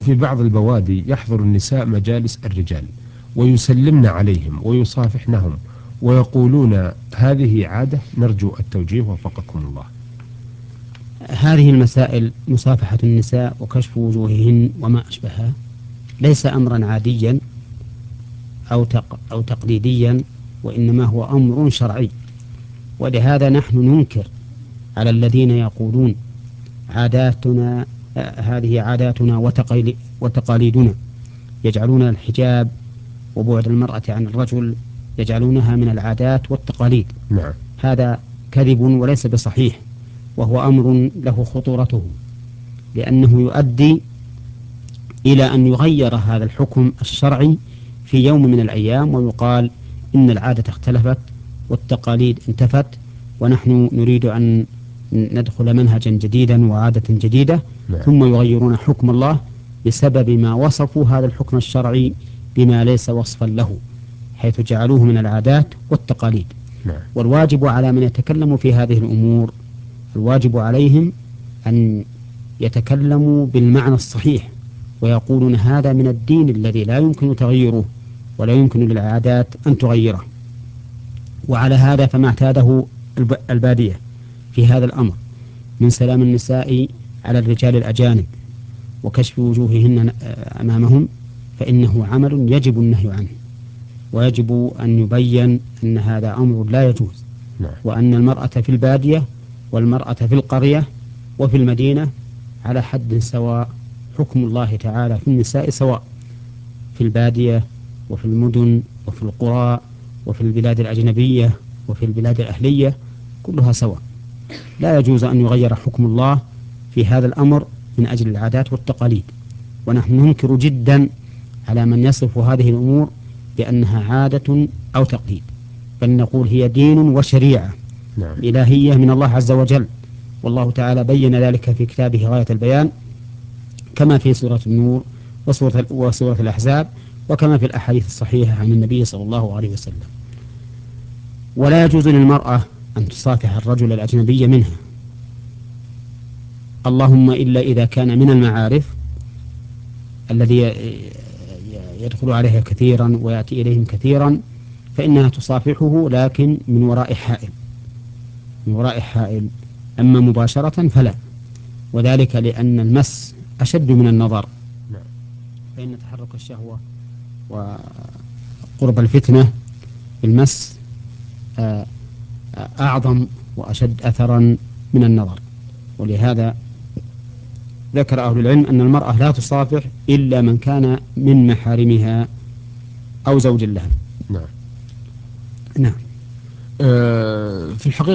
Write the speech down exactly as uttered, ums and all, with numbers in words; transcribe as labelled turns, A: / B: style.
A: في بعض البوادي يحضر النساء مجالس الرجال ويسلمن عليهم ويصافحنهم ويقولون هذه عادة، نرجو التوجيه وفقكم الله.
B: هذه المسائل مصافحة النساء وكشف وجوههن وما أشبهها ليس أمرا عاديا أو, تق أو تقليديا، وإنما هو أمر شرعي. ولهذا نحن ننكر على الذين يقولون عاداتنا هذه عاداتنا وتقاليدنا، يجعلون الحجاب وبعد المرأة عن الرجل يجعلونها من العادات والتقاليد.
A: نعم.
B: هذا كذب وليس بصحيح، وهو أمر له خطورته، لأنه يؤدي إلى أن يغير هذا الحكم الشرعي في يوم من الأيام، ويقال إن العادة اختلفت والتقاليد انتفت، ونحن نريد أن ندخل منهجا جديدا وعادة جديدة.
A: نعم.
B: ثم يغيرون حكم الله بسبب ما وصفوا هذا الحكم الشرعي بما ليس وصفا له، حيث جعلوه من العادات والتقاليد.
A: نعم.
B: والواجب على من يتكلم في هذه الأمور، الواجب عليهم أن يتكلموا بالمعنى الصحيح، ويقولون هذا من الدين الذي لا يمكن تغييره ولا يمكن للعادات أن تغيره. وعلى هذا فما اعتاده البادية في هذا الأمر من سلام النساء على الرجال الأجانب وكشف وجوههن أمامهم، فإنه عمل يجب النهي عنه، ويجب أن يبين أن هذا أمر لا يجوز.
A: نعم.
B: وأن المرأة في البادية والمرأة في القرية وفي المدينة على حد سواء، حكم الله تعالى في النساء سواء في البادية وفي المدن وفي القرى وفي البلاد الأجنبية وفي البلاد الأهلية، كلها سواء. لا يجوز أن يغير حكم الله في هذا الأمر من أجل العادات والتقاليد. ونحن ننكر جدا على من يصف هذه الأمور بأنها عادة أو تقليد، بل نقول هي دين وشريعة.
A: نعم.
B: إلهية من الله عز وجل، والله تعالى بين ذلك في كتابه غاية البيان، كما في سورة النور وسورة, وسورة الأحزاب، وكما في الأحاديث الصحيحة عن النبي صلى الله عليه وسلم. ولا يجوز للمرأة أن تصافح الرجل الأجنبي منها، اللهم إلا إذا كان من المعارف الذي يدخل عليها كثيرا ويأتي إليهم كثيرا، فإنها تصافحه لكن من وراء حائل من وراء حائل أما مباشرة فلا، وذلك لأن المس أشد من النظر.
A: نعم.
B: فإن تحرك الشهوة وقرب الفتنة بالمس أعظم وأشد أثرا من النظر. ولهذا ذكر أهل العلم أن المرأة لا تصافح إلا من كان من محارمها أو زوج لها.
A: نعم.
B: نعم.
A: أه في الحقيقة